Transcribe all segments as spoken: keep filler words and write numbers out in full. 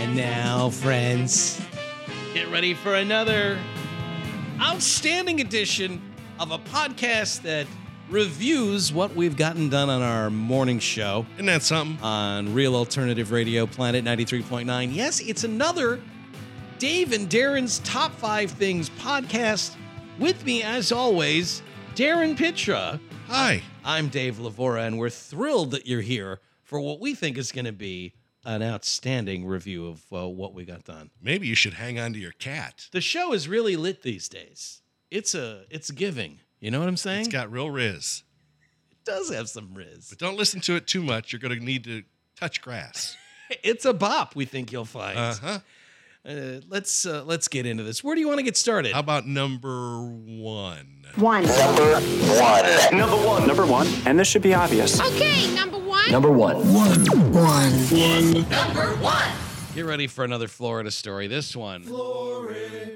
And now, friends, get ready for another outstanding edition of a podcast that reviews what we've gotten done on our morning show. Isn't that something? On Real Alternative Radio, Planet ninety-three point nine. Yes, it's another Dave and Darren's Top five Things podcast. With me, as always, Darren Pitra. Hi. I'm Dave Lavora, and we're thrilled that you're here for what we think is going to be an outstanding review of uh, what we got done. Maybe you should hang on to your cat. The show is really lit these days. It's a, it's giving. You know what I'm saying? It's got real riz. It does have some riz. But don't listen to it too much. You're going to need to touch grass. It's a bop, we think you'll find. Uh-huh. Uh, let's uh, let's get into this. Where do you want to get started? How about number one? One. Number one. Number one. Number one. And this should be obvious. Okay, number one. Number one. One. One. One. Number one. Get ready for another Florida story. This one. Florida.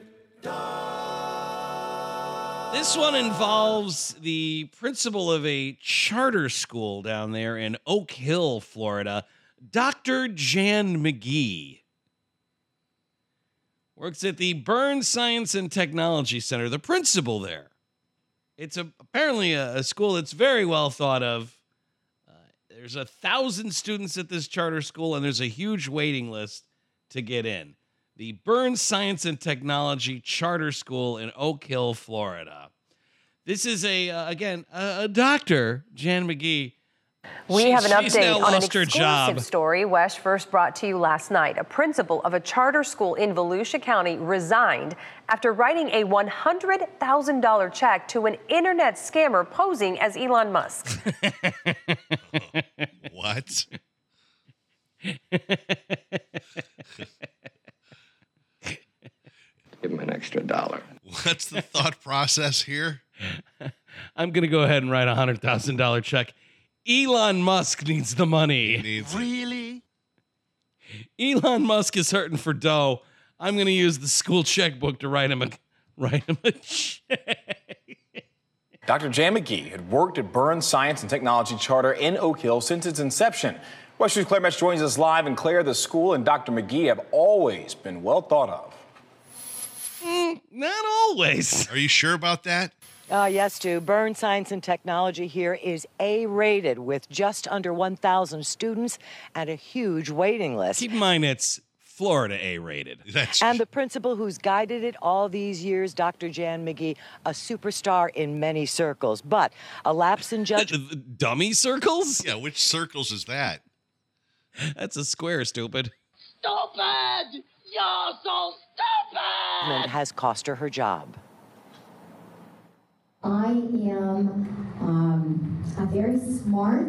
This one involves the principal of a charter school down there in Oak Hill, Florida, Doctor Jan McGee. Works at the Burns Science and Technology Center, the principal there. It's a, apparently a, a school that's very well thought of. Uh, there's a thousand students at this charter school, and there's a huge waiting list to get in. The Burns Science and Technology Charter School in Oak Hill, Florida. This is a, uh, again, a, a doctor, Jan McGee. We She's- have an she's update now on an lost her exclusive job. story Wesh first brought to you last night. A principal of a charter school in Volusia County resigned after writing a one hundred thousand dollars check to an internet scammer posing as Elon Musk. What? Give him an extra dollar. What's the thought process here? I'm going to go ahead and write a one hundred thousand dollars check. Elon Musk needs the money. Needs Really? Elon Musk is hurting for dough. I'm going to use the school checkbook to write him a write him a check. Doctor Jan McGee had worked at Burns Science and Technology Charter in Oak Hill since its inception. West News' Claire Metz joins us live. And Claire, the school and Doctor McGee have always been well thought of. Mm, not always. Are you sure about that? Uh, yes, Stu. Burns Science and Technology here is A-rated with just under one thousand students and a huge waiting list. Keep in mind it's Florida A-rated. That's And the principal who's guided it all these years, Doctor Jan McGee, a superstar in many circles. But a lapse in judgment. Dummy circles? yeah. Which circles is that? That's a square, stupid. Stupid! You're so stupid! has cost her her job. I am um, a very smart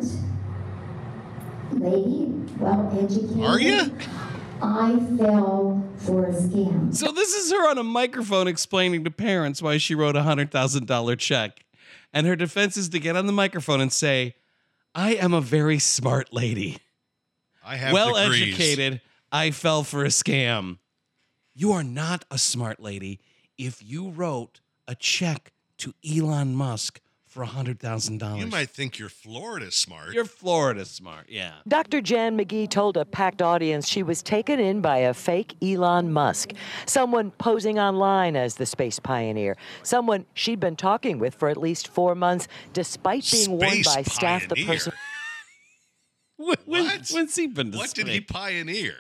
lady, well educated. Are you? I fell for a scam. So this is her on a microphone explaining to parents why she wrote a one hundred thousand dollars check. And her defense is to get on the microphone and say, I am a very smart lady. I have Well degrees. educated, I fell for a scam. You are not a smart lady if you wrote a check to Elon Musk for one hundred thousand dollars. You might think you're Florida smart. You're Florida smart, yeah. Doctor Jan McGee told a packed audience she was taken in by a fake Elon Musk, someone posing online as the space pioneer, someone she'd been talking with for at least four months, despite being warned Space by staff the pioneer? person. When, when, What? when's he been to What did he space? pioneer?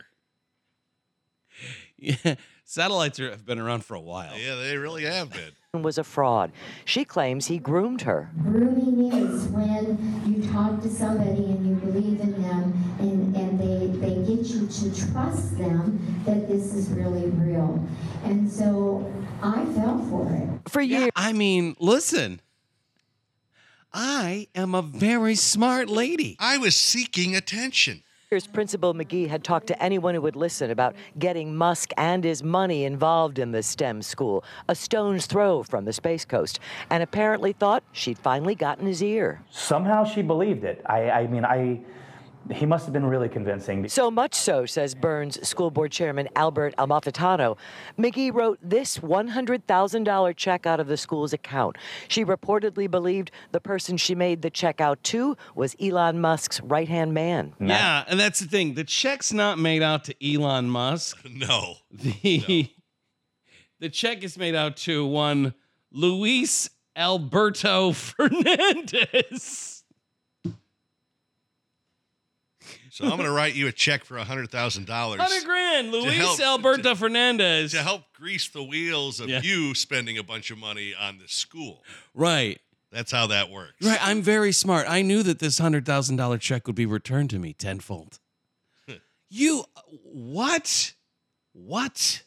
Yeah, satellites are, have been around for a while. Yeah, they really have been. was a fraud. She claims he groomed her. Grooming is when you talk to somebody and you believe in them and, and they, they get you to trust them that this is really real. And so I fell for it. For years. I mean, listen. I am a very smart lady. I was seeking attention. Principal McGee had talked to anyone who would listen about getting Musk and his money involved in the STEM school, a stone's throw from the Space Coast, and apparently thought she'd finally gotten his ear. Somehow she believed it. I, I mean, I, he must have been really convincing. So much so, says Burns School Board Chairman Albert Amalfitano, McGee wrote this one hundred thousand dollars check out of the school's account. She reportedly believed the person she made the check out to was Elon Musk's right-hand man. Yeah, and that's the thing. The check's not made out to Elon Musk. No. The, no. the check is made out to one Luis Alberto Fernandez. So I'm going to write you a check for one hundred thousand dollars. one hundred grand, Luis help, Alberto to, Fernandez. To help grease the wheels of yeah. you spending a bunch of money on the school. Right. That's how that works. Right. I'm very smart. I knew that this one hundred thousand dollars check would be returned to me tenfold. You, what? What?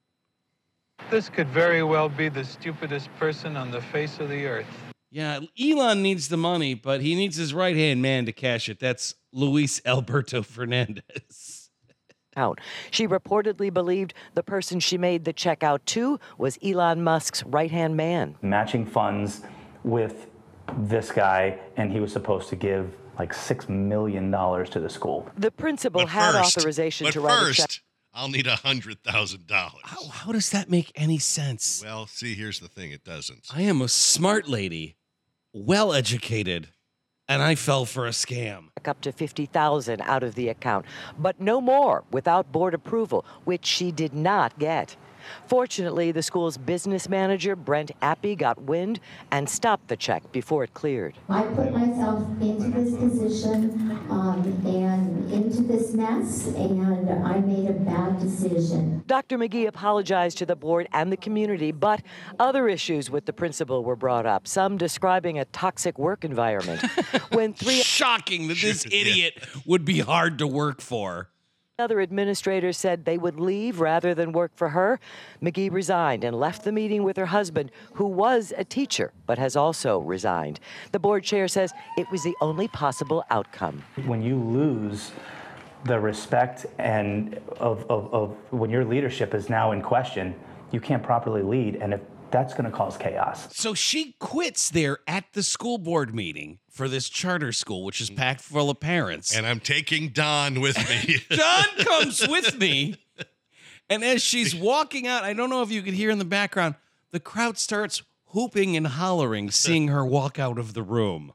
This could very well be the stupidest person on the face of the earth. Yeah, Elon needs the money, but he needs his right-hand man to cash it. That's Luis Alberto Fernandez. Out. She reportedly believed the person she made the check out to was Elon Musk's right-hand man. Matching funds with this guy, and he was supposed to give like six million dollars to the school. The principal but had first, authorization but to write first, a check. I'll need one hundred thousand dollars. How, how does that make any sense? Well, see, here's the thing. It doesn't. I am a smart lady, well-educated, and I fell for a scam. Up to fifty thousand dollars out of the account, but no more without board approval, which she did not get. Fortunately, the school's business manager, Brent Appy, got wind and stopped the check before it cleared. I put myself into this position um, and into this mess, and I made a bad decision. Doctor McGee apologized to the board and the community, but other issues with the principal were brought up, some describing a toxic work environment. When three Shocking that this idiot would be hard to work for. Other administrators said they would leave rather than work for her. McGee resigned and left the meeting with her husband, who was a teacher but has also resigned. The board chair says it was the only possible outcome. When you lose the respect and of, of, of when your leadership is now in question, you can't properly lead, and if that's going to cause chaos. So she quits there at the school board meeting for this charter school, which is packed full of parents. And I'm taking Don with me. Don comes with me. And as she's walking out, I don't know if you could hear in the background, the crowd starts whooping and hollering, seeing her walk out of the room.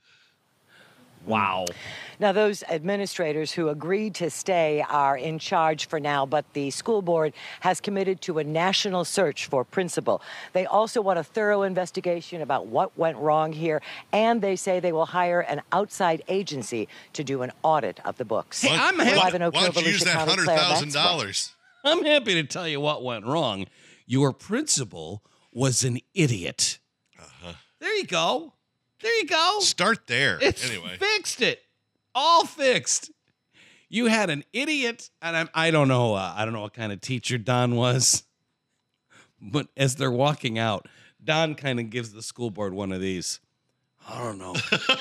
Wow. Now, those administrators who agreed to stay are in charge for now, but the school board has committed to a national search for principal. They also want a thorough investigation about what went wrong here, and they say they will hire an outside agency to do an audit of the books. Hey, I'm happy. Live in Oak Why Hill, don't you use Volusia that County, one hundred Claire thousand Maxwell. dollars? I'm happy to tell you what went wrong. Your principal was an idiot. Uh-huh. There you go. There you go. Start there. It's anyway. fixed it. All fixed. You had an idiot, and I'm, I don't know. Uh, I don't know what kind of teacher Don was, but as they're walking out, Don kind of gives the school board one of these. I don't know.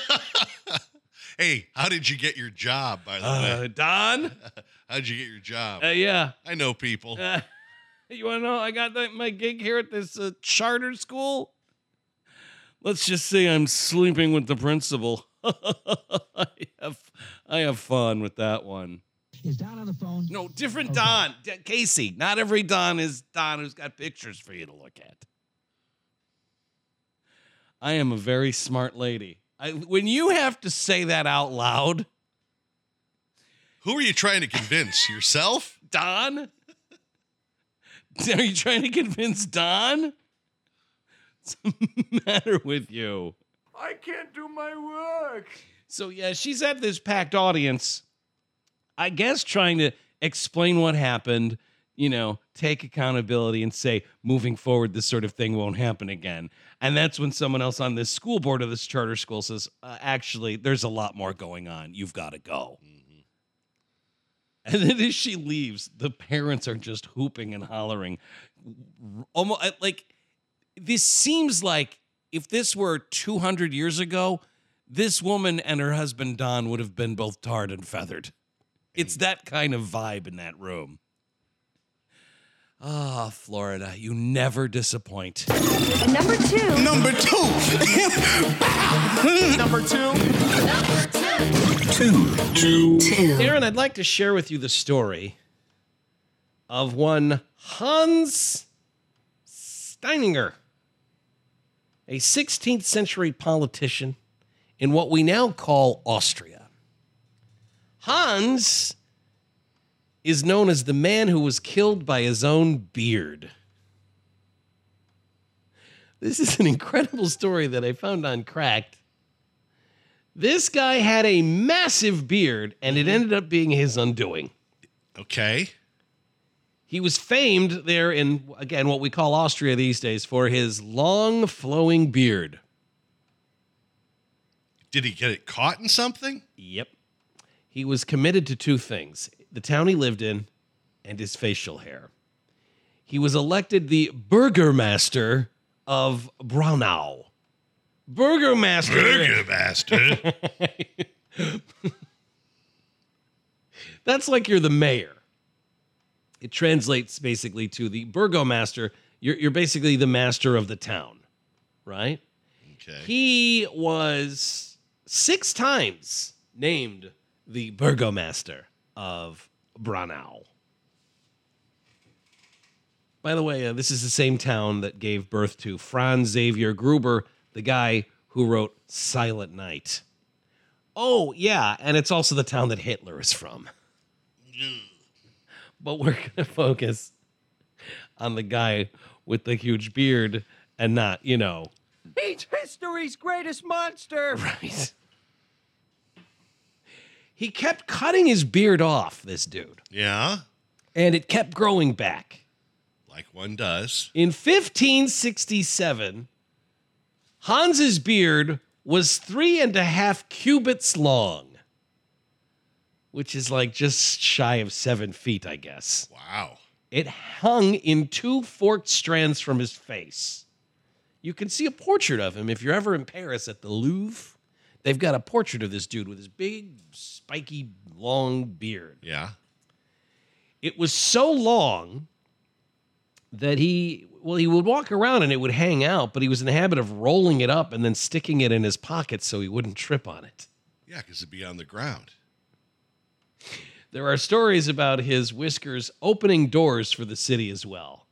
Hey, how did you get your job, by the Uh, way? Don? How did you get your job? Uh, yeah. I know people. Uh, you want to know? I got the, my gig here at this uh, charter school. Let's just say I'm sleeping with the principal. I have I have fun with that one. Is Don on the phone? No, different Okay. Don. D- Casey. Not every Don is Don who's got pictures for you to look at. I am a very smart lady. I, when you have to say that out loud, Who are you trying to convince? Yourself? Don? Are you trying to convince Don? What's the matter with you? I can't do my work. So, yeah, she's at this packed audience, I guess trying to explain what happened, you know, take accountability and say, moving forward, this sort of thing won't happen again. And that's when someone else on this school board of this charter school says, uh, actually, there's a lot more going on. You've got to go. Mm-hmm. And then as she leaves, the parents are just hooping and hollering. Almost like, this seems like if this were two hundred years ago, this woman and her husband, Don, would have been both tarred and feathered. It's that kind of vibe in that room. Ah, oh, Florida, you never disappoint. Number two. Number two. Number two. Number two. Two. Two. Two. Aaron, I'd like to share with you the story of one Hans Steininger, a sixteenth century politician in what we now call Austria. Hans is known as the man who was killed by his own beard. This is an incredible story that I found on Cracked. This guy had a massive beard, and it ended up being his undoing. Okay. He was famed there in, again, what we call Austria these days for his long, flowing beard. Did he get it caught in something? Yep. He was committed to two things: the town he lived in and his facial hair. He was elected the Burgermaster of Braunau. Burgermaster. Burgermaster. That's like you're the mayor. It translates basically to the Burgomaster. You're, you're basically the master of the town, right? Okay. He was six times named the Burgomaster of Braunau. By the way, uh, this is the same town that gave birth to Franz Xavier Gruber, the guy who wrote Silent Night. Oh, yeah, and it's also the town that Hitler is from. But we're going to focus on the guy with the huge beard and not, you know. He's history's greatest monster. Right. He kept cutting his beard off, this dude. Yeah. And it kept growing back. Like one does. In fifteen sixty-seven, Hans's beard was three and a half cubits long, which is like just shy of seven feet, I guess. Wow. It hung in two forked strands from his face. You can see a portrait of him if you're ever in Paris at the Louvre. They've got a portrait of this dude with his big, spiky, long beard. Yeah. It was so long that he, well, he would walk around and it would hang out, but he was in the habit of rolling it up and then sticking it in his pocket so he wouldn't trip on it. Yeah, because it'd be on the ground. There are stories about his whiskers opening doors for the city as well.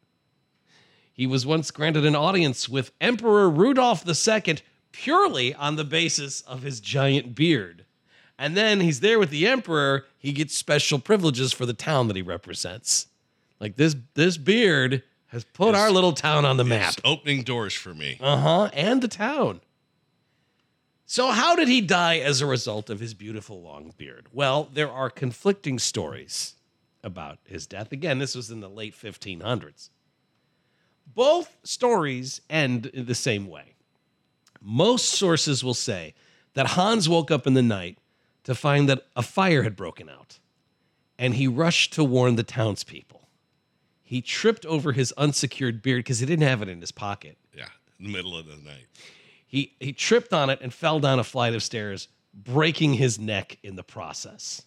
He was once granted an audience with Emperor Rudolph the Second purely on the basis of his giant beard. And then he's there with the emperor, he gets special privileges for the town that he represents. Like this this beard has put It's- our little town on the map. It's opening doors for me. Uh-huh, and the town. So how did he die as a result of his beautiful long beard? Well, there are conflicting stories about his death. Again, this was in the late fifteen hundreds. Both stories end in the same way. Most sources will say that Hans woke up in the night to find that a fire had broken out, and he rushed to warn the townspeople. He tripped over his unsecured beard because he didn't have it in his pocket. Yeah, in the middle of the night. He he tripped on it and fell down a flight of stairs, breaking his neck in the process.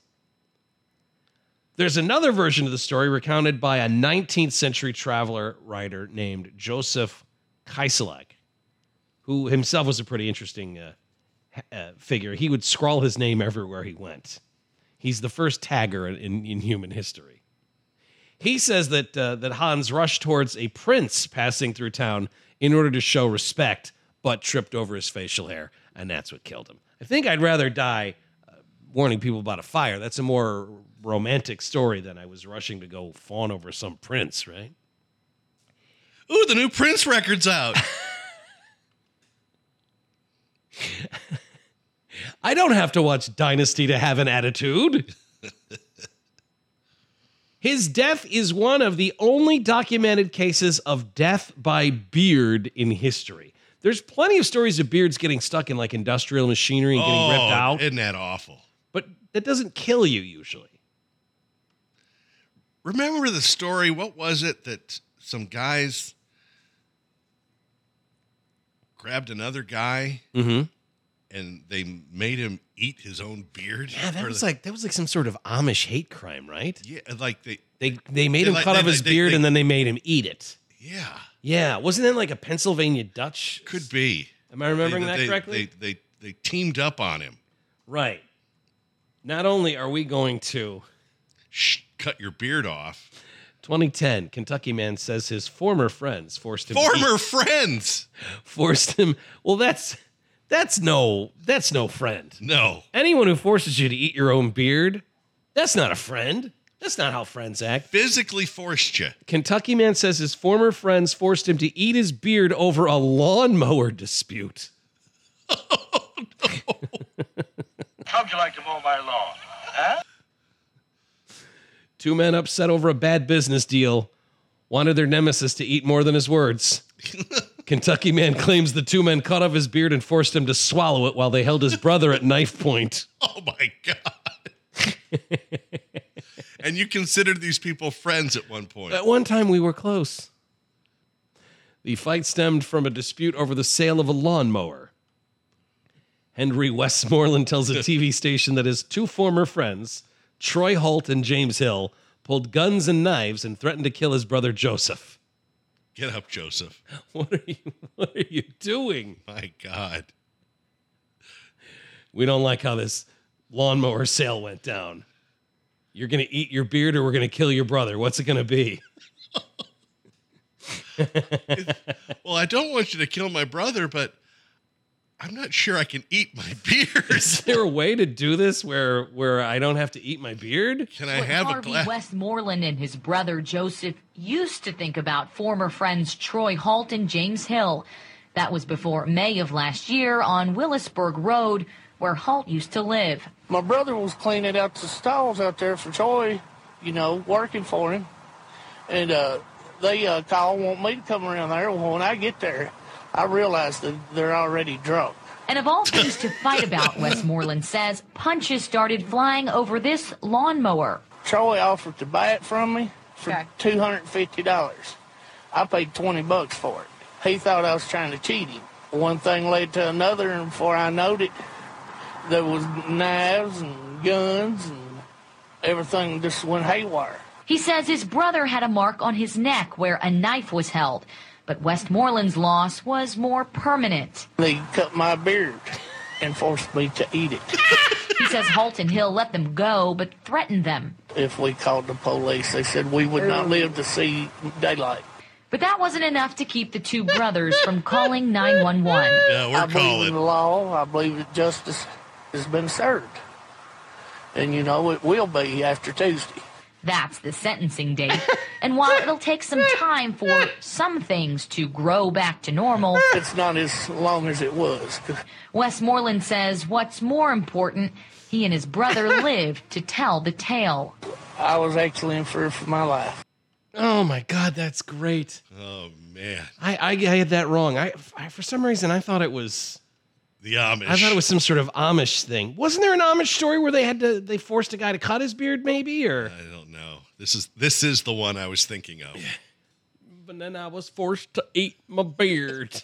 There's another version of the story recounted by a nineteenth century traveler writer named Joseph Kieselak, who himself was a pretty interesting uh, uh, figure. He would scrawl his name everywhere he went. He's the first tagger in, in human history. He says that uh, that Hans rushed towards a prince passing through town in order to show respect, but tripped over his facial hair, and that's what killed him. I think I'd rather die uh, warning people about a fire. That's a more romantic story than I was rushing to go fawn over some prince, right? Ooh, the new Prince record's out. I don't have to watch Dynasty to have an attitude. His death is one of the only documented cases of death by beard in history. There's plenty of stories of beards getting stuck in like industrial machinery and getting oh, ripped out. Isn't that awful? But that doesn't kill you usually. Remember the story? What was it that some guys grabbed another guy Mm-hmm. and they made him eat his own beard? Yeah, that Or was the- like that was like some sort of Amish hate crime, right? yeah, like they, They they made They him like- cut they- off his they- beard they- and then they made him eat it. yeah, Yeah, wasn't that like a Pennsylvania Dutch? could be. Am I remembering They- that they- correctly? They, they they teamed up on him. Right. Not only are we going to Shh, cut your beard off. twenty ten, Kentucky man says his former friends forced him Former to eat, friends. forced him. Well, that's that's no that's no friend. No. Anyone who forces you to eat your own beard, that's not a friend. That's not how friends act. Physically forced you. Kentucky man says his former friends forced him to eat his beard over a lawnmower dispute. Oh, no. How'd you like to mow my lawn? Huh? Two men upset over a bad business deal wanted their nemesis to eat more than his words. Kentucky man claims the two men cut off his beard and forced him to swallow it while they held his brother at knife point. Oh, my God. And you considered these people friends at one point. At one time, we were close. The fight stemmed from a dispute over the sale of a lawnmower. Henry Westmoreland tells a T V station that his two former friends, Troy Holt and James Hill, pulled guns and knives and threatened to kill his brother Joseph. Get up, Joseph. What are you, what are you doing? My God. We don't like how this lawnmower sale went down. You're going to eat your beard or we're going to kill your brother. What's it going to be? Well, I don't want you to kill my brother, but I'm not sure I can eat my beard. Is there a way to do this where where I don't have to eat my beard? Can I What have Harvey a glass? Westmoreland and his brother Joseph used to think about former friends Troy Holt and James Hill. That was before May of last year on Willisburg Road, where Holt used to live. My brother was cleaning out the stalls out there for Troy, you know, working for him. And uh, they uh, called, want me to come around there. Well, when I get there, I realized that they're already drunk. And of all things to fight about, Westmoreland says, punches started flying over this lawnmower. Troy offered to buy it from me for Okay. two hundred fifty dollars. I paid twenty bucks for it. He thought I was trying to cheat him. One thing led to another, and before I knowed it, there was knives and guns and everything just went haywire. He says his brother had a mark on his neck where a knife was held, but Westmoreland's loss was more permanent. They cut my beard and forced me to eat it. He says Holt and Hill let them go, but threatened them. If we called the police, they said we would not live to see daylight. But that wasn't enough to keep the two brothers from calling nine one one. Yeah, we're I believe calling. in the law. I believe that justice has been served. And, you know, it will be after Tuesday. That's the sentencing date. And while it'll take some time for some things to grow back to normal, It's not as long as it was. Westmoreland says what's more important, he and his brother lived to tell the tale. I was actually in fear for my life. Oh my God, that's great. Oh, man. I, I, I had that wrong. I, I for some reason I thought it was The Amish. I thought it was some sort of Amish thing. Wasn't there an Amish story where they had to they forced a guy to cut his beard maybe or I don't know. This is this is the one I was thinking of. but then I was forced to eat my beard.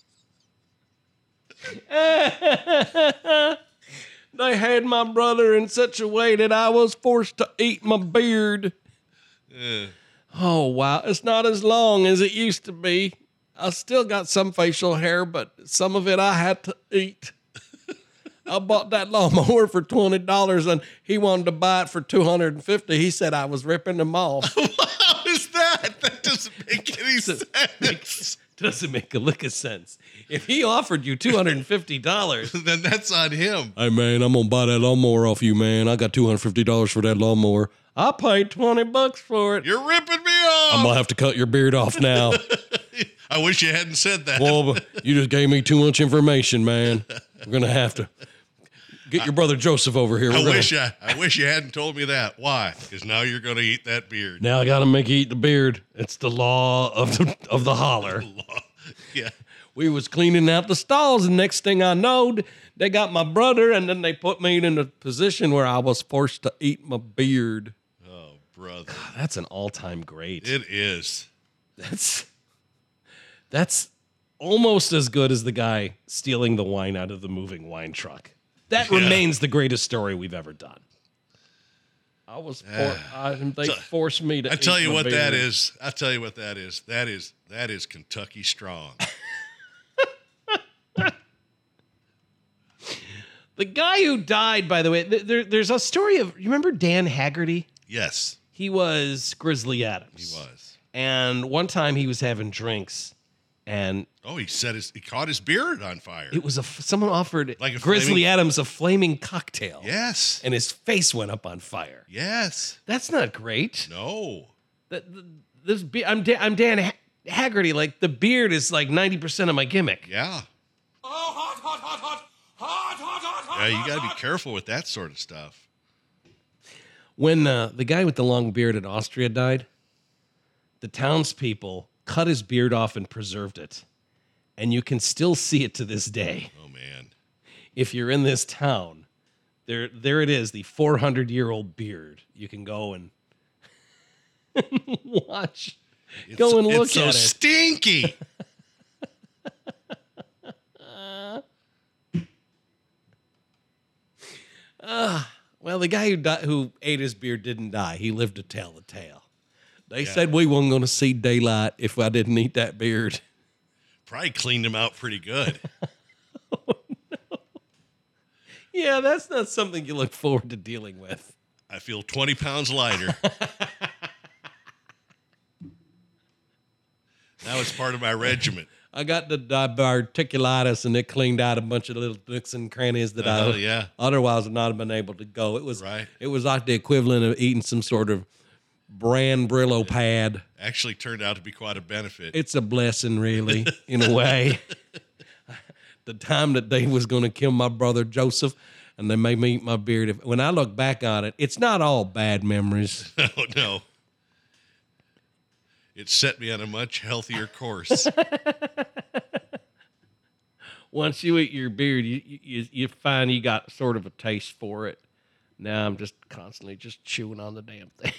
They had my brother in such a way that I was forced to eat my beard. Yeah. Oh, wow. It's not as long as it used to be. I still got some facial hair, but some of it I had to eat. I bought that lawnmower for twenty dollars and he wanted to buy it for two hundred fifty dollars. He said I was ripping him off. How is that? That doesn't make any sense. Doesn't make a lick of sense. If he offered you two hundred fifty dollars, then that's on him. Hey, man, I'm going to buy that lawnmower off you, man. I got two hundred fifty dollars for that lawnmower. I paid twenty bucks for it. You're ripping me off. I'm going to have to cut your beard off now. I wish you hadn't said that. Well, you just gave me too much information, man. We're going to have to get your brother Joseph over here. We're I gonna- wish I, I wish you hadn't told me that. Why? Because now you're going to eat that beard. Now I got to make you eat the beard. It's the law of the, of the holler. Yeah. We was cleaning out the stalls, and next thing I knowed, they got my brother, and then they put me in a position where I was forced to eat my beard. Oh, brother. That's an all-time great. It is. That's that's almost as good as the guy stealing the wine out of the moving wine truck. That Yeah. remains the greatest story we've ever done. I was for, Yeah. I, they So, forced me to. I tell eat you my what that beard. is. I tell you what that is. That is that is Kentucky strong. The guy who died, by the way, th- there, there's a story of, you remember Dan Haggerty? Yes. He was Grizzly Adams. He was. And one time he was having drinks, and Oh, he set his, he caught his beard on fire. it was a someone offered Like a Grizzly flaming- Adams a flaming cocktail. Yes. And his face went up on fire. Yes. That's not great. No. That th- this be- I'm Dan, I'm Dan ha- Haggerty. Like the beard is like ninety percent of my gimmick. Yeah. Yeah, you got to be careful with that sort of stuff. When uh, the guy with the long beard in Austria died, the townspeople cut his beard off and preserved it. And you can still see it to this day. Oh, man. If you're in this town, there there it is, the four hundred year old beard. You can go and watch. It's, go and look it's so at it. stinky. Uh, well, the guy who di- who ate his beard didn't die. He lived to tell the tale. They Yeah. said we weren't going to see daylight if I didn't eat that beard. Probably cleaned him out pretty good. Yeah, that's not something you look forward to dealing with. I feel twenty pounds lighter. Now it's part of my regiment. I got the diverticulitis, and it cleaned out a bunch of little nooks and crannies that Oh, I yeah. otherwise would not have been able to go. It was Right. It was like the equivalent of eating some sort of brand Brillo pad. Actually turned out to be quite a benefit. It's a blessing, really, in a way. The time that they was going to kill my brother Joseph, and they made me eat my beard. If, when I look back on it, it's not all bad memories. No, no. It set me on a much healthier course. Once you eat your beard, you, you you find you got sort of a taste for it. Now I'm just constantly just chewing on the damn thing.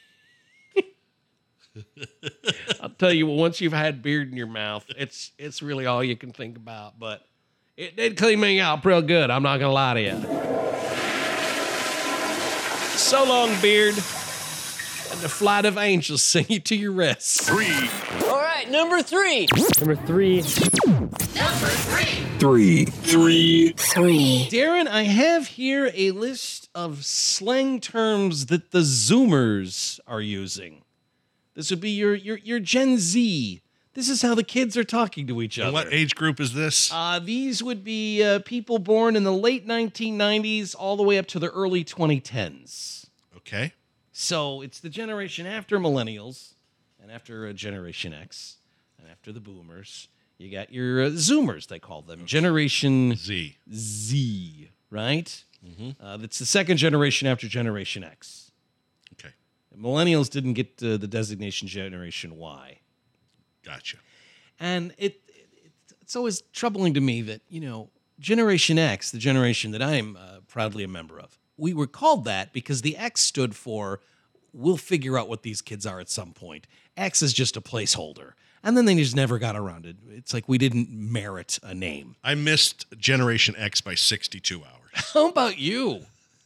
I'll tell you what, once you've had beard in your mouth, it's it's really all you can think about. But it did clean me out real good. I'm not gonna lie to you. So long, beard. And the flight of angels sing you to your rest. Three. All right, number three. Number three. Number three. Three. Three. Three. Darren, I have here a list of slang terms that the Zoomers are using. This would be your your your Gen Z. This is how the kids are talking to each other. And what age group is this? Uh, these would be uh, people born in the late nineteen nineties all the way up to the early twenty tens. Okay. So it's the generation after millennials and after uh, Generation X and after the boomers. You got your uh, Zoomers, they call them. Generation Z. Z, right? Mm-hmm. Uh, that's the second generation after Generation X. Okay. Millennials didn't get uh, the designation Generation Y. Gotcha. And it, it it's always troubling to me that, you know, Generation X, the generation that I'm uh, proudly a member of, we were called that because the X stood for we'll figure out what these kids are at some point. X is just a placeholder. And then they just never got around it. It's like we didn't merit a name. I missed Generation X by sixty-two hours. How about you?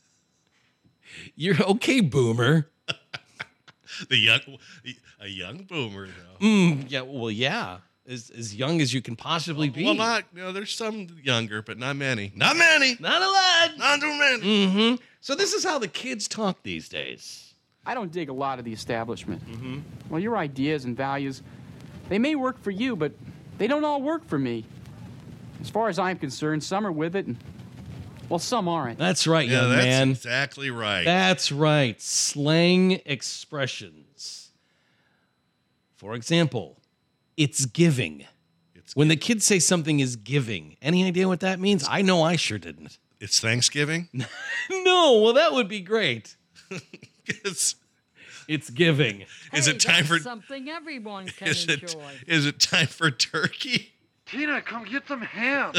You're okay, boomer. The young, a young boomer. Though. Mm, yeah, well, yeah. As, as young as you can possibly be. Well, not, you know, there's some younger, but not many. Not many. Not a lot. Not too many. Mm-hmm. So this is how the kids talk these days. I don't dig a lot of the establishment. Mm-hmm. Well, your ideas and values, they may work for you, but they don't all work for me. As far as I'm concerned, some are with it, and, well, some aren't. That's right, Yeah, young that's man. exactly right. That's right. Slang expressions. For example, it's giving. It's when the kids say something is giving, any idea what that means? I know I sure didn't. It's Thanksgiving? No, well, that would be great. it's, it's giving. Is Hey, it time that's for something everyone can is it, enjoy? is it time for turkey? Tina, come get some ham.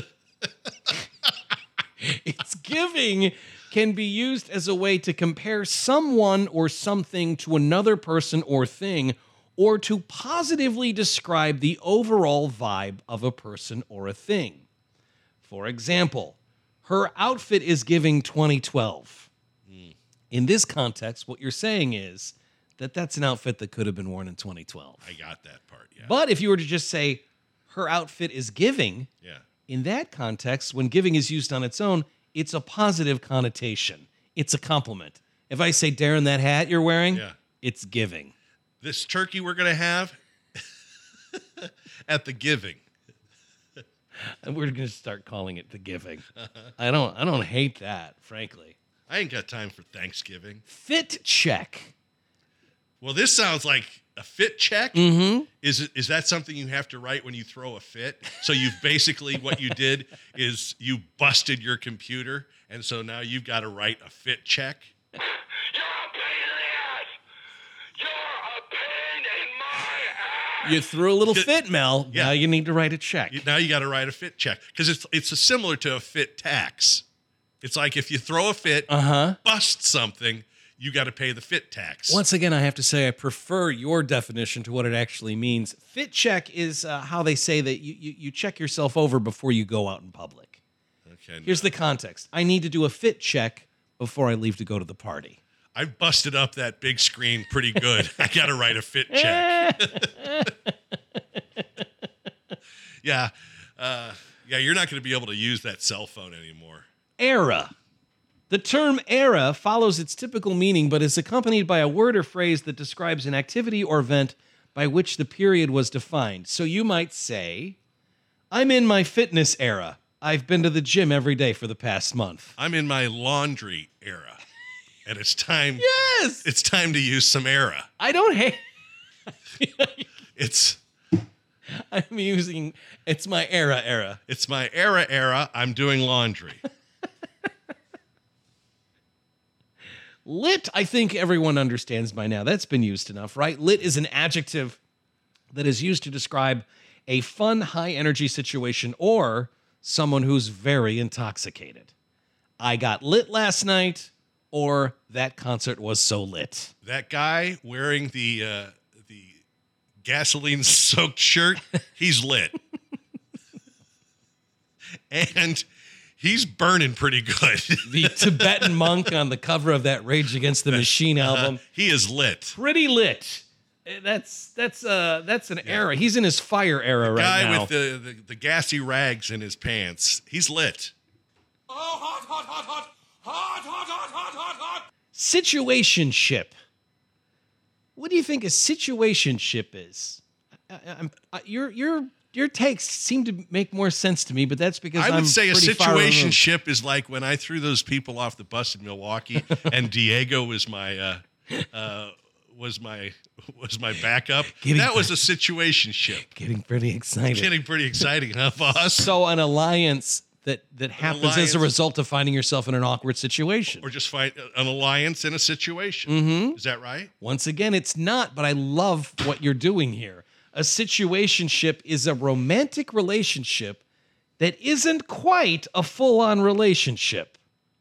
It's giving can be used as a way to compare someone or something to another person or thing, or to positively describe the overall vibe of a person or a thing. For example, her outfit is giving twenty twelve. Mm. In this context, what you're saying is that that's an outfit that could have been worn in twenty twelve. I got that part, yeah. But if you were to just say her outfit is giving, Yeah. in that context, when giving is used on its own, it's a positive connotation. It's a compliment. If I say, Darren, that hat you're wearing, Yeah. it's giving. This turkey we're going to have at the giving. And we're going to start calling it the giving. I don't I don't hate that, frankly. I ain't got time for Thanksgiving. Fit check. Well, this sounds like a fit check. Mm-hmm. Is it, is that something you have to write when you throw a fit? So you've basically, what you did is you busted your computer, and so now you've got to write a fit check. You threw a little fit, Mel. Yeah. Now you need to write a check. Now you got to write a fit check because it's it's a similar to a fit tax. It's like if you throw a fit, Uh-huh. bust something, you got to pay the fit tax. Once again, I have to say I prefer your definition to what it actually means. Fit check is uh, how they say that you, you, you check yourself over before you go out in public. Okay. Here's the context. I need to do a fit check before I leave to go to the party. I've busted up that big screen pretty good. I got to write a fit check. yeah. Uh, yeah, you're not going to be able to use that cell phone anymore. Era. The term era follows its typical meaning, but is accompanied by a word or phrase that describes an activity or event by which the period was defined. So you might say, I'm in my fitness era. I've been to the gym every day for the past month. I'm in my laundry era. And it's time. Yes. It's time to use some era. I don't hate. It's. I'm using. It's my era era. It's my era era. I'm doing laundry. Lit, I think everyone understands by now. That's been used enough, right? Lit is an adjective that is used to describe a fun, high-energy situation or someone who's very intoxicated. I got lit last night, or that concert was so lit. That guy wearing the uh, the gasoline-soaked shirt, he's lit. And he's burning pretty good. The Tibetan monk on the cover of that Rage Against the Machine album. Uh, he is lit. Pretty lit. That's that's uh that's an yeah. era. He's in his fire era the right guy now. Guy with the, the the gassy rags in his pants. He's lit. Oh, hot, hot, hot, hot, hot, hot, hot, hot, hot, hot. Situationship. What do you think a situationship is? I, I'm, I, your your your takes seem to make more sense to me, but that's because I would I'm say a pretty far removed. situationship is like when I threw those people off the bus in Milwaukee, and Diego was my uh, uh, was my was my backup. Getting that was a situationship. Getting pretty excited. Getting pretty exciting, huh, boss? So an alliance that that happens alliance. as a result of finding yourself in an awkward situation, or just find an alliance in a situation. Mm-hmm. Is that right? Once again, it's not. But I love what you're doing here. A situationship is a romantic relationship that isn't quite a full-on relationship.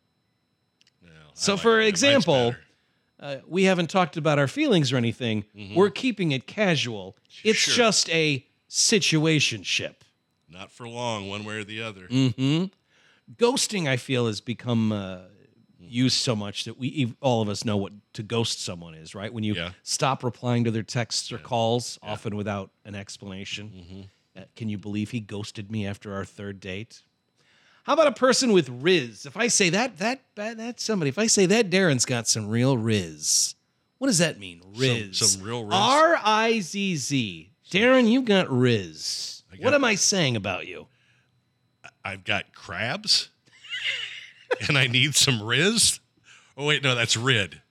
No, so, like for it. example, uh, we haven't talked about our feelings or anything. Mm-hmm. We're keeping it casual. It's Sure. just a situationship. Not for long, one way or the other. Mm-hmm. Ghosting, I feel, has become uh, used so much that we all of us know what to ghost someone is, right? When you Yeah. stop replying to their texts or Yeah. calls, Yeah. often without an explanation. Mm-hmm. Uh, can you believe he ghosted me after our third date? How about a person with Riz? If I say that, that, that that's somebody. If I say that Darren's got some real Riz, what does that mean? Riz. Some, some real Riz. R I Z Z. Darren, you've got Riz. I got- What am I saying about you? I've got crabs, and I need some Riz. Oh wait, no, that's Rid.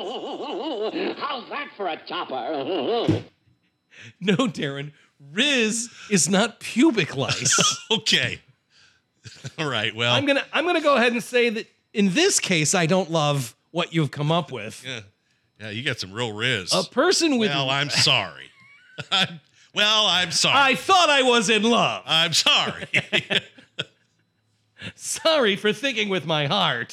How's that for a topper? No, Darren. Riz is not pubic lice. Okay. All right. Well, I'm gonna I'm gonna go ahead and say that in this case, I don't love what you've come up with. yeah, yeah, you got some real Riz. A person with Well, I'm sorry. I'm, well, I'm sorry. I thought I was in love. I'm sorry. Sorry for thinking with my heart.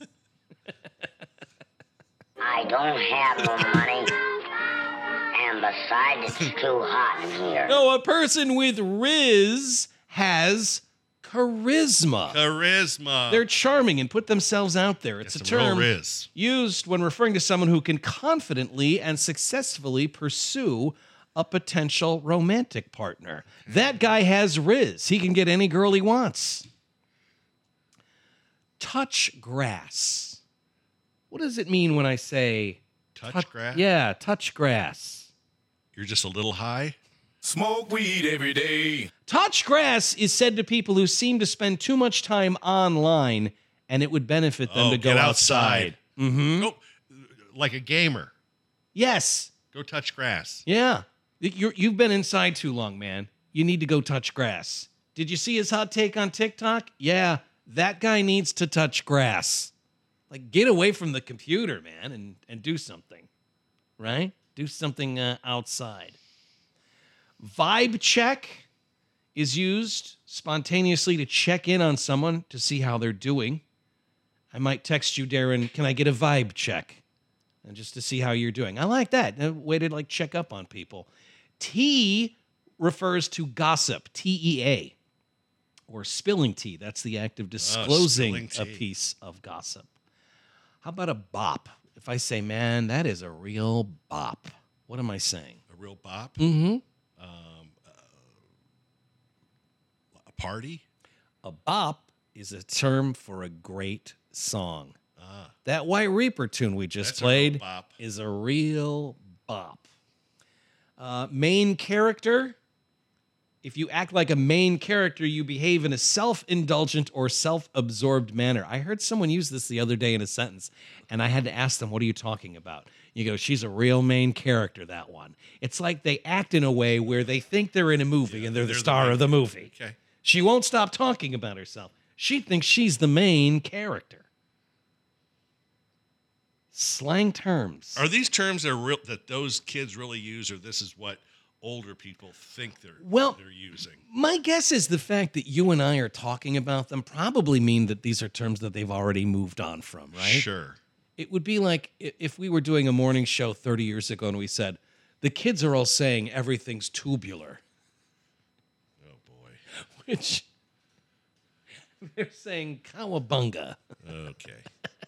I don't have no money, and besides, it's too hot in here. No, a person with Riz has charisma. Charisma. They're charming and put themselves out there. It's a some real term Riz. used when referring to someone who can confidently and successfully pursue a potential romantic partner. That guy has Riz. He can get any girl he wants. touch grass. What does it mean when I say Touch grass? Yeah, touch grass. You're just a little high? Smoke weed every day. Touch grass is said to people who seem to spend too much time online, and it would benefit them Oh, to go get outside. outside. Mm-hmm. Go, like a gamer. Yes. Go touch grass. Yeah. You're, you've been inside too long, man. You need to go touch grass. Did you see his hot take on TikTok? Yeah, that guy needs to touch grass. Like, get away from the computer, man, and, and do something, right? Do something uh, outside. Vibe check is used spontaneously to check in on someone to see how they're doing. I might text you, Darren, can I get a vibe check? And just to see how you're doing. I like that. A way to, like, check up on people. Tea refers to gossip, T E A, or spilling tea. That's the act of disclosing Oh, a piece of gossip. How about a bop? If I say, man, that is a real bop, what am I saying? A real bop? Mm-hmm. Um, uh, a party? A bop is a term for a great song. Ah. That White Reaper tune we just That's a real played bop. is a real bop. Uh, main character. If you act like a main character, you behave in a self-indulgent or self-absorbed manner. I heard someone use this the other day in a sentence, and I had to ask them, what are you talking about? You go, she's a real main character, that one. It's like they act in a way where they think they're in a movie Yeah, and they're, they're the the star main- of the movie. Okay. She won't stop talking about herself. She thinks she's the main character. Slang terms. Are these terms that, are real, that those kids really use, or this is what older people think they're, Well, they're using? My guess is the fact that you and I are talking about them probably mean that these are terms that they've already moved on from, right? Sure. It would be like i- if we were doing a morning show thirty years ago and we said, the kids are all saying everything's tubular. Oh, boy. Which they're saying cowabunga. Okay.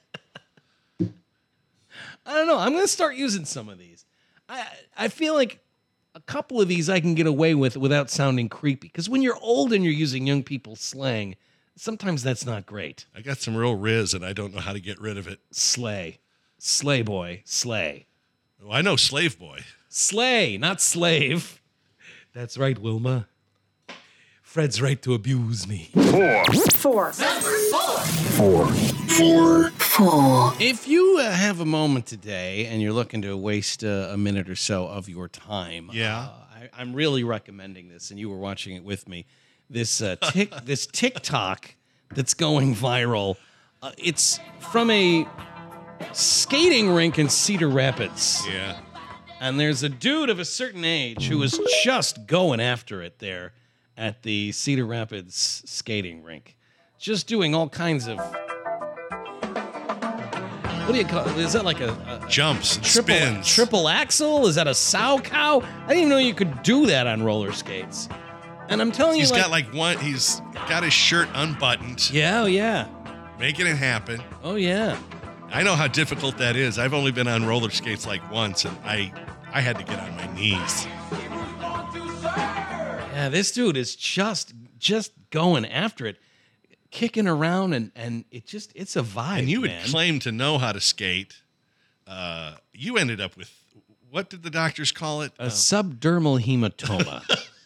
I don't know. I'm going to start using some of these. I I feel like a couple of these I can get away with without sounding creepy. Because when you're old and you're using young people's slang, sometimes that's not great. I got some real riz, and I don't know how to get rid of it. Slay. Slay boy. Slay. Well, I know slave boy. Slay, not slave. That's right, Wilma. Fred's right to abuse me. Four. Four. Four. Four. Four. If you uh, have a moment today and you're looking to waste uh, a minute or so of your time, Yeah. uh, I, I'm really recommending this, and you were watching it with me. This uh, tick, this TikTok that's going viral. Uh, it's from a skating rink in Cedar Rapids. Yeah. And there's a dude of a certain age who is just going after it there at the Cedar Rapids skating rink. Just doing all kinds of... What do you call it? Is that like a... a Jumps and triple, spins. triple axle? Is that a sow cow? I didn't even know you could do that on roller skates. And I'm telling He's you, like, got like one, he's got his shirt unbuttoned. Yeah, oh yeah. Making it happen. Oh yeah. I know how difficult that is. I've only been on roller skates like once, and I I had to get on my knees. Yeah, this dude is just just going after it, kicking around, and and it just it's a vibe. And you would man. claim to know how to skate. Uh, you ended up with, what did the doctors call it? a Uh, subdermal hematoma.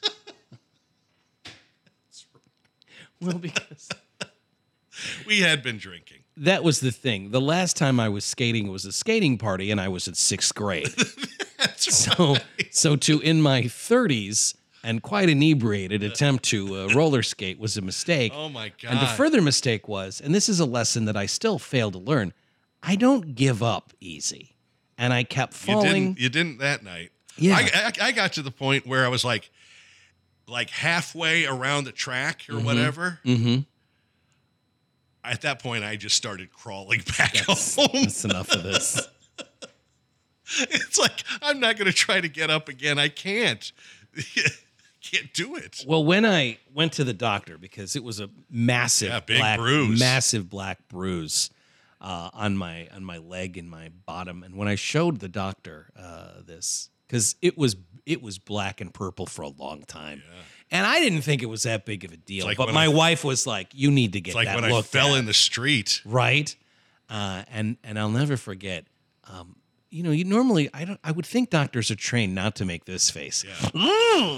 Well, because we had been drinking. that was the thing. The last time I was skating was a skating party, and I was in sixth grade. That's So, so to in my thirties and quite inebriated attempt to uh, roller skate was a mistake. Oh my God. And the further mistake was, and this is a lesson that I still fail to learn, I don't give up easy. And I kept You falling. didn't, you didn't that night. Yeah. I, I, I got to the point where I was like, like halfway around the track or Mhm. whatever. Mm-hmm. At that point, I just started crawling back That's, home. that's enough of this. It's like, I'm not going to try to get up again. I can't. Can't do it. Well, when I went to the doctor, because it was a massive, Yeah, big black, bruise. massive black bruise uh, on my on my leg and my bottom, and when I showed the doctor uh, this, because it was it was black and purple for a long time, And I didn't think it was that big of a deal. like But when my I- wife was like, you need to get It's like that when I looked fell at. in the street. Right. Uh, and, and I'll never forget, um, you know, you normally, I don't, I would think doctors are trained not to make this face. Yeah.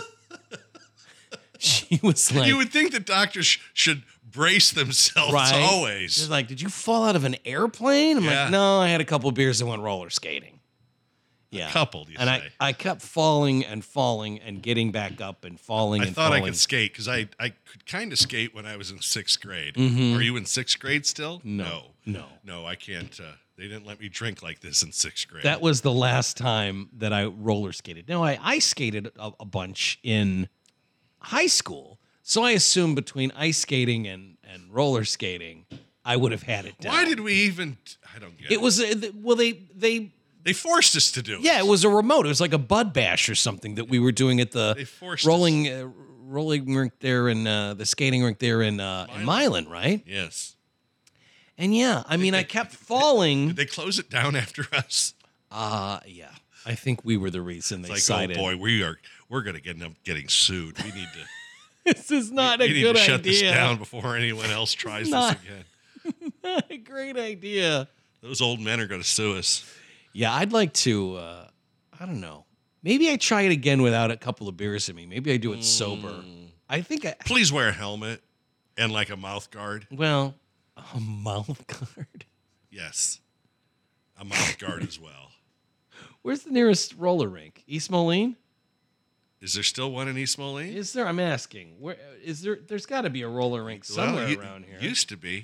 She was like, you would think that doctors sh- should brace themselves right? always. She's like, did you fall out of an airplane? I'm Yeah. like, no, I had a couple beers and went roller skating. Yeah. couple, you and say. I, I kept falling and falling and getting back up and falling I and thought falling. I could skate because I, I could kind of skate when I was in sixth grade. Mhm. Are you in sixth grade still? No. No. No, I can't. Uh, they didn't let me drink like this in sixth grade. That was the last time that I roller skated. No, I ice skated a, a bunch in high school. So I assume between ice skating and, and roller skating, I would have had it down. Why did we even? I don't get it. It was, uh, th- well, they, they, They forced us to do it. yeah, it was a remote. It was like a Bud Bash or something that we were doing at the They forced rolling, uh, rolling rink there in, uh, the skating rink there in, uh, in Milan, right? Yes. And yeah, I mean, I kept falling. Did they close it down after us? Uh, yeah. I think we were the reason they It's like, cited. oh boy, we are we're going to get up getting sued. We need to. This is not we, a we need good to shut idea. this down before anyone else tries this not- again. Not a great idea. Those old men are going to sue us. Yeah, I'd like to. Uh, I don't know. Maybe I try it again without a couple of beers in me. Maybe I do it sober. I think I. Please wear a helmet and like a mouth guard. Well, a mouth guard. Yes, a mouth guard as well. Where's the nearest roller rink? East Moline? Is there still one in East Moline? Is there? I'm asking. Where is there? There's got to be a roller rink somewhere Well, you- around here. Used to be.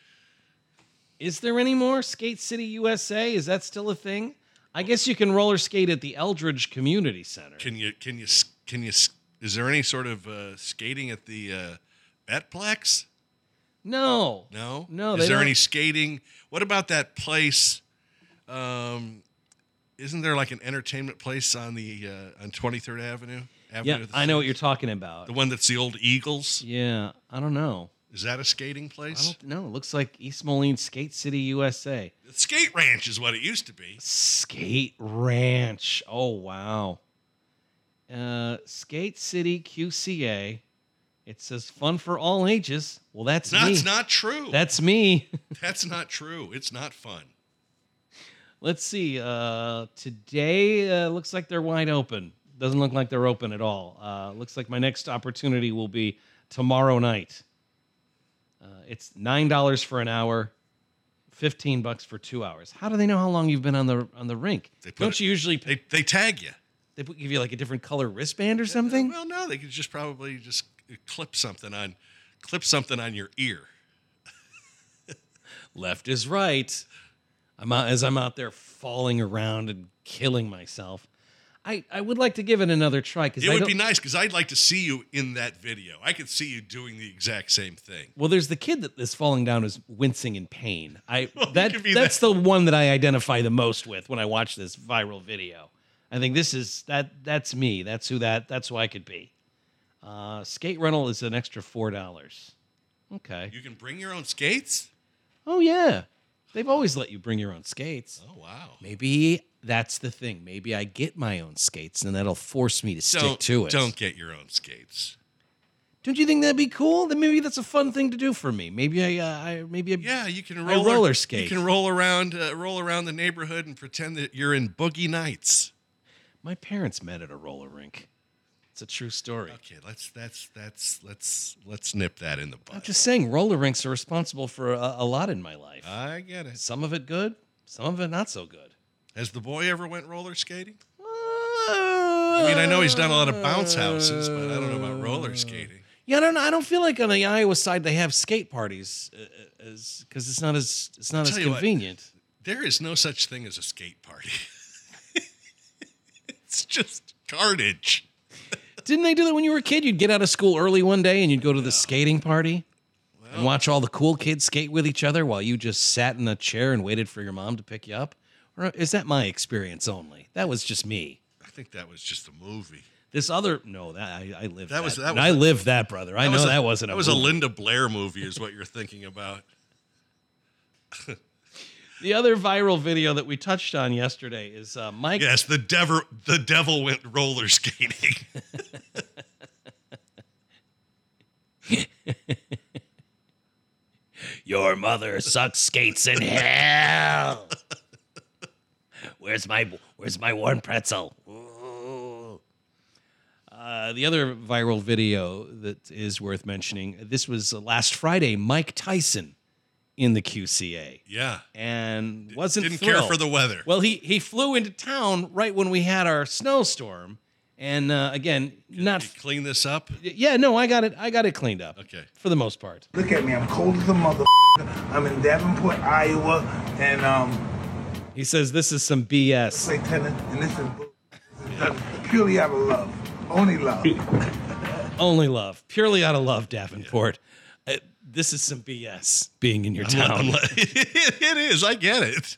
Is there any more? Skate City U S A? Is that still a thing? I guess you can roller skate at the Eldridge Community Center. Can you? Can you? Can you? Is there any sort of uh, skating at the uh, Betplex? No. No. No. Is they there don't- any skating? What about that place? Um, isn't there like an entertainment place on the uh, on twenty-third Avenue? Avenue Yeah, of the I know what Seas? you're talking about. The one that's the old Eagles. Yeah, I don't know. Is that a skating I place? don't know. It looks like East Moline Skate City U S A. The Skate Ranch is what it used to be. Skate Ranch. Oh wow. Uh, Skate City Q C A. It says fun for all ages. Well, that's me. That's not true. That's me. That's not true. It's not fun. Let's see. Uh, today uh, looks like they're wide open. Doesn't look like they're open at all. Uh, looks like my next opportunity will be tomorrow night. Uh, it's nine dollars for an hour, fifteen bucks for two hours. How do they know how long you've been on the on the rink? They put Don't it- you usually? They they tag you. They put, give you like a different color wristband or something. Well, no, they could just probably just clip something on, clip something on your ear. Left is right. I'm out, as I'm out there falling around and killing myself. I, I would like to give it another try because It would be nice because I'd like to see you in that video. I could see you doing the exact same thing. Well, there's the kid that is falling down is wincing in pain. I Well, it that could be that's the one that I identify the most with when I watch this viral video. I think this is that that's me. That's who that that's who I could be. Uh, skate rental is an extra four dollars. Okay. You can bring your own skates? Oh yeah, they've always let you bring your own skates. Oh wow. Maybe that's the thing. Maybe I get my own skates, and that'll force me to stick Don't, to it. Don't get your own skates. Don't you think that'd be cool? Then maybe that's a fun thing to do for me. Maybe I, uh, I maybe I, Yeah, you can I roller, roller skate. You can roll around, uh, roll around the neighborhood and pretend that you're in Boogie Nights. My parents met at a roller rink. It's a true story. Okay, let's that's that's let's let's nip that in the bud. I'm just saying, roller rinks are responsible for a, a lot in my life. I get it. Some of it good, some of it not so good. Has the boy ever went roller skating? I mean, I know he's done a lot of bounce houses, but I don't know about roller skating. Yeah, I don't know. I don't feel like on the Iowa side they have skate parties, uh, as because it's not as it's not I'll as tell you what, convenient. There is no such thing as a skate party. It's just carnage. Didn't they do that when you were a kid? You'd get out of school early one day and you'd go to the skating party and watch all the cool kids skate with each other while you just sat in a chair and waited for your mom to pick you up? Or is that my experience only? That was just me. I think that was just a movie. This other no, that I, I lived that. That was- that And was I a- lived that, brother. I know was a- that wasn't a That was a movie. Linda Blair movie, is what you're thinking about. The other viral video that we touched on yesterday is uh, Mike. Yes, the devil, the devil went roller skating. Your mother sucks skates in hell. Where's my Where's my warm pretzel? Ooh. Uh, the other viral video that is worth mentioning. This was last Friday. Mike Tyson in the Q C A. Yeah. And wasn't Didn't thrilled. care for the weather. Well, he he flew into town right when we had our snowstorm. And uh, again, not Did you clean this up. Yeah, no, I got it. I got it cleaned up. Okay. For the most part. Look at me, I'm cold as a mother. I'm in Davenport, Iowa, and um. He says this is some B S. Say tenant, and this is, this is done purely out of love, only love. Only love, purely out of love, Davenport. Uh, this is some B S. Being in your town. It is. I get it.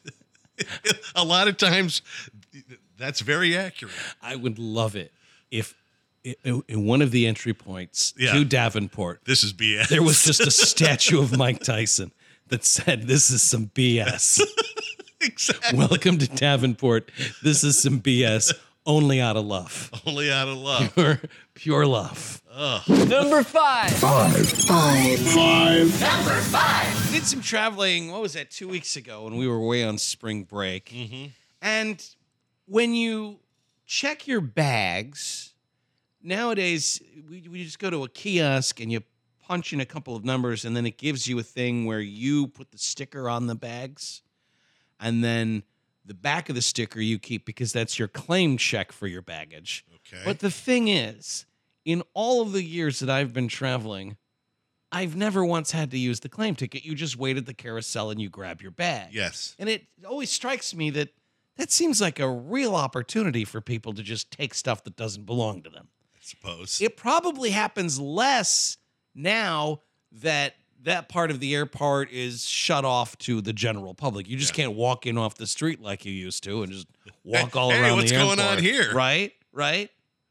A lot of times, that's very accurate. I would love it if in, in one of the entry points Yeah. to Davenport, This is B S. there was just a statue of Mike Tyson that said, "This is some B S." Exactly. Welcome to Davenport. This is some B S. Only out of love. Only out of love. Pure, pure love. Number five. Five. Five. Five. Number five. We did some traveling, what was that, two weeks ago when we were away on spring break. Mm-hmm. And when you check your bags, nowadays we, we just go to a kiosk and you punch in a couple of numbers and then it gives you a thing where you put the sticker on the bags and then the back of the sticker you keep because that's your claim check for your baggage. Okay. But the thing is, in all of the years that I've been traveling, I've never once had to use the claim ticket. You just wait at the carousel and you grab your bag. Yes. And it always strikes me that that seems like a real opportunity for people to just take stuff that doesn't belong to them. I suppose. It probably happens less now that that part of the airport is shut off to the general public. You just can't walk in off the street like you used to and just walk all Hey, around what's the airport. going on here? Right? Right?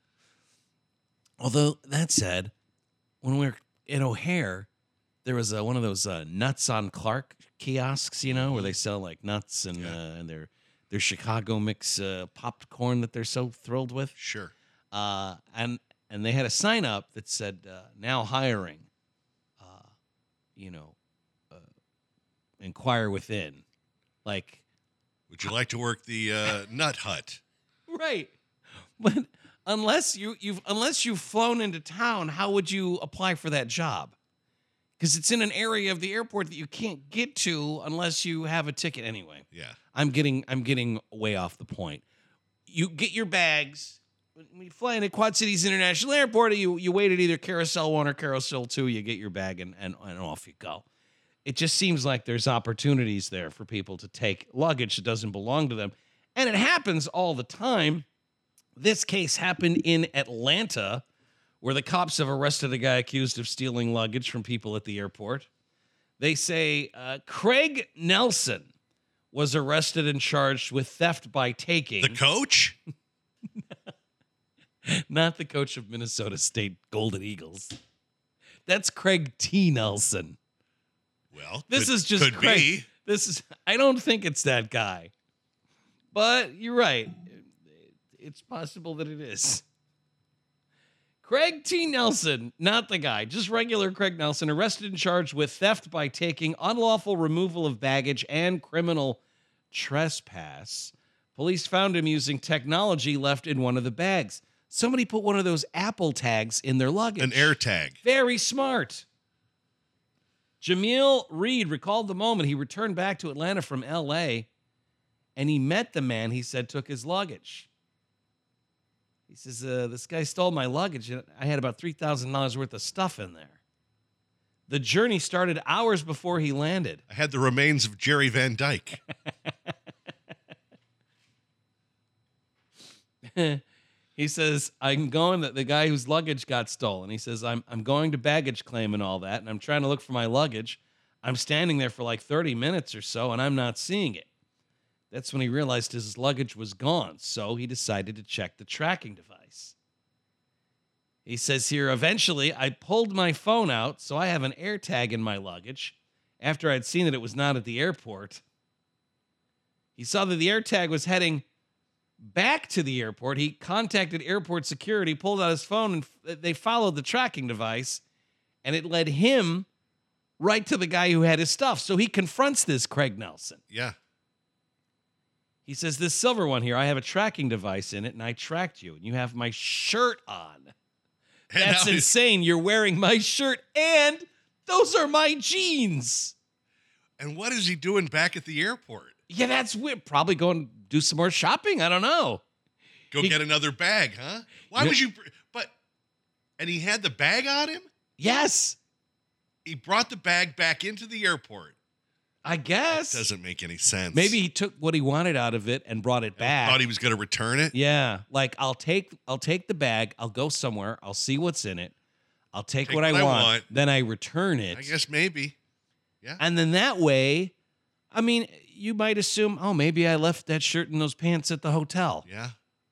Although, that said, when we were in O'Hare, there was uh, one of those uh, Nuts on Clark kiosks, you know, where they sell like nuts and, Yeah. uh, and their, their Chicago mix uh, popped corn that they're so thrilled with. Sure. Uh, and and they had a sign up that said, uh, now hiring, uh, you know, uh, inquire within. Like, Would you like to work the uh, Nut Hut? right. But unless you, you've unless you've flown into town, how would you apply for that job? Because it's in an area of the airport that you can't get to unless you have a ticket anyway. Yeah. I'm getting I'm getting way off the point. You get your bags. When you fly into Quad Cities International Airport, you, you wait at either Carousel one or Carousel two, you get your bag and, and, and off you go. It just seems like there's opportunities there for people to take luggage that doesn't belong to them. And it happens all the time. This case happened in Atlanta, where the cops have arrested a guy accused of stealing luggage from people at the airport. They say uh, Craig Nelson was arrested and charged with theft by taking. The coach? Not the coach of Minnesota State Golden Eagles. That's Craig T. Nelson. Well, This could- is just could Craig. be. This is. I don't think it's that guy. But you're right. It's possible that it is. Craig T. Nelson, not the guy, just regular Craig Nelson, arrested and charged with theft by taking, unlawful removal of baggage, and criminal trespass. Police found him using technology left in one of the bags. Somebody put one of those Apple tags in their luggage. An air tag. Very smart. Jameel Reed recalled the moment he returned back to Atlanta from L A and he met the man he said took his luggage. He says, uh, this guy stole my luggage. And I had about three thousand dollars worth of stuff in there. The journey started hours before he landed. I had the remains of Jerry Van Dyke. He says, I'm going, the, the guy whose luggage got stolen. He says, I'm, I'm going to baggage claim and all that, and I'm trying to look for my luggage. I'm standing there for like thirty minutes or so, and I'm not seeing it. That's when he realized his luggage was gone, so he decided to check the tracking device. He says here, eventually, I pulled my phone out, so I have an air tag in my luggage. After I'd seen that it was not at the airport, he saw that the air tag was heading back to the airport. He contacted airport security, pulled out his phone, and f- they followed the tracking device, and it led him right to the guy who had his stuff. So he confronts this Craig Nelson. Yeah. He says, this silver one here, I have a tracking device in it, and I tracked you, and you have my shirt on. And That's now he- insane. You're wearing my shirt, and those are my jeans. And what is he doing back at the airport? Yeah, that's weird. Probably going to do some more shopping. I don't know. Go He- get another bag, huh? Why Yeah. would you? br- But, and he had the bag on him? Yes, He brought the bag back into the airport. I guess. Doesn't make any sense. Maybe he took what he wanted out of it and brought it back. Thought he was going to return it? Yeah, like I'll take I'll take the bag, I'll go somewhere, I'll see what's in it, I'll take, Take what, I, what I want, want. then I return it. I guess maybe. Yeah. And then that way, I mean, you might assume, oh, maybe I left that shirt and those pants at the hotel. Yeah.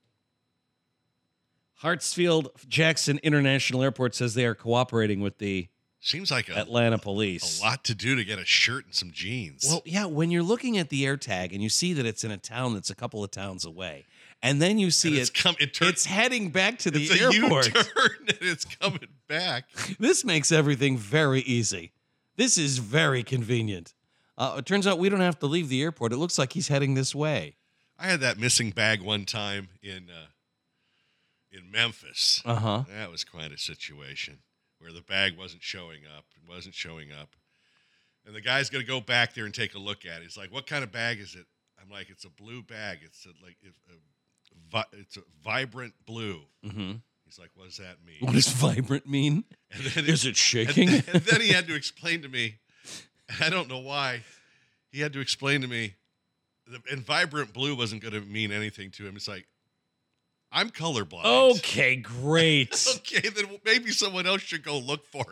Hartsfield Jackson International Airport says they are cooperating with the Seems like a, Atlanta police. a lot to do to get a shirt and some jeans. Well, yeah, when you're looking at the air tag and you see that it's in a town that's a couple of towns away, and then you see And it, it's come- it turn- it's heading back to the it's a airport. U-turn and it's coming back. This makes everything very easy. This is very convenient. Uh, it turns out we don't have to leave the airport. It looks like he's heading this way. I had that missing bag one time in uh, in Memphis. Uh-huh. That was quite a situation where the bag wasn't showing up. It wasn't showing up. And the guy's going to go back there and take a look at it. He's like, what kind of bag is it? I'm like, it's a blue bag. It's a, like it's a, vi- it's a vibrant blue. Mm-hmm. He's like, what does that mean? What does vibrant mean? And then Is it shaking? And, and then he had to explain to me, and I don't know why, he had to explain to me, the, and vibrant blue wasn't going to mean anything to him. It's like, I'm colorblind. Okay, great. Okay, then maybe someone else should go look for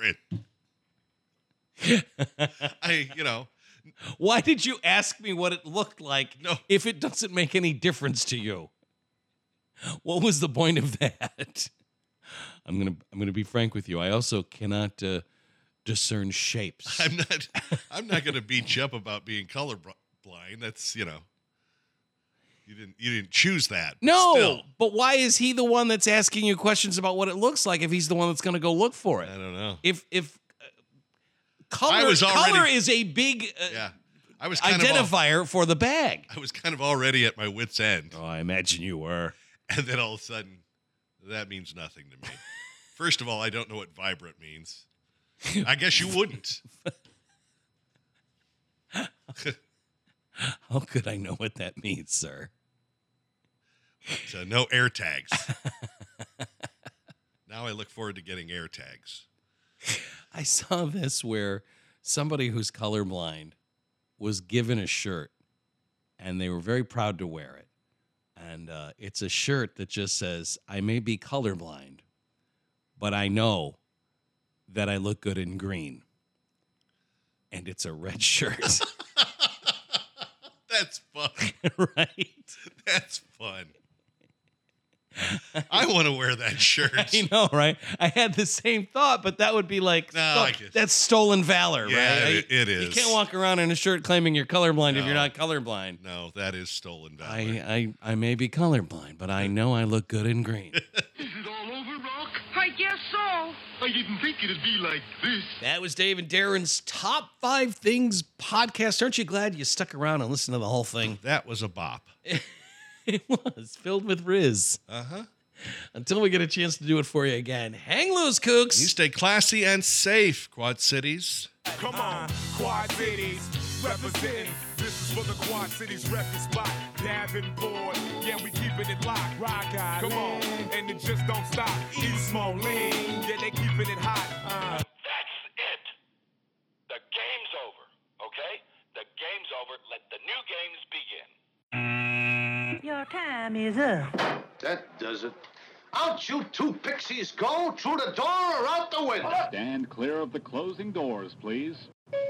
it. I, you know. Why did you ask me what it looked like No. if it doesn't make any difference to you? What was the point of that? I'm gonna I'm gonna be frank with you. I also cannot uh, discern shapes. I'm not I'm not going to beat you up about being colorblind. That's, you know. You didn't you didn't choose that. but No, Still, but why is he the one that's asking you questions about what it looks like if he's the one that's going to go look for it? I don't know. If if uh, color I was already- color is a big uh, Yeah. I was kind of identifier for the bag. I was kind of already at my wit's end. Oh, I imagine you were. And then all of a sudden, that means nothing to me. First of all, I don't know what vibrant means. I guess you wouldn't. How could I know what that means, sir? So no air tags. Now I look forward to getting air tags. I saw this where somebody who's colorblind was given a shirt, and they were very proud to wear it. And uh, it's a shirt that just says, I may be colorblind, but I know that I look good in green. And it's a red shirt. That's fun. Right? That's fun. I want to wear that shirt. I know, right? I had the same thought, but that would be like, No, sto- I get- that's stolen valor, Yeah, right? it- it You is. can't walk around in a shirt claiming you're colorblind if you're No. not colorblind. No, that is stolen valor. I, I, I may be colorblind, but I know I look good in green. Is it all over, Rock? I guess so. I didn't think it'd be like this. That was Dave and Darren's Top Five Things podcast. Aren't you glad you stuck around and listened to the whole thing? That was a bop. It was filled with Riz. Uh-huh. Until we get a chance to do it for you again. Hang loose, kooks. You stay classy and safe, Quad Cities. Come on, Quad Cities, representing. This is for the Quad Cities record spot. Davenport, yeah, we keeping it locked. Rock guys, come on, and it just don't stop. East Moline, yeah, they keeping it hot. Uh. That's it. The game's over, okay? The game's over. Let the new games begin. Your time is up. That does it. Out you two pixies go, through the door or out the window. Stand clear of the closing doors, please.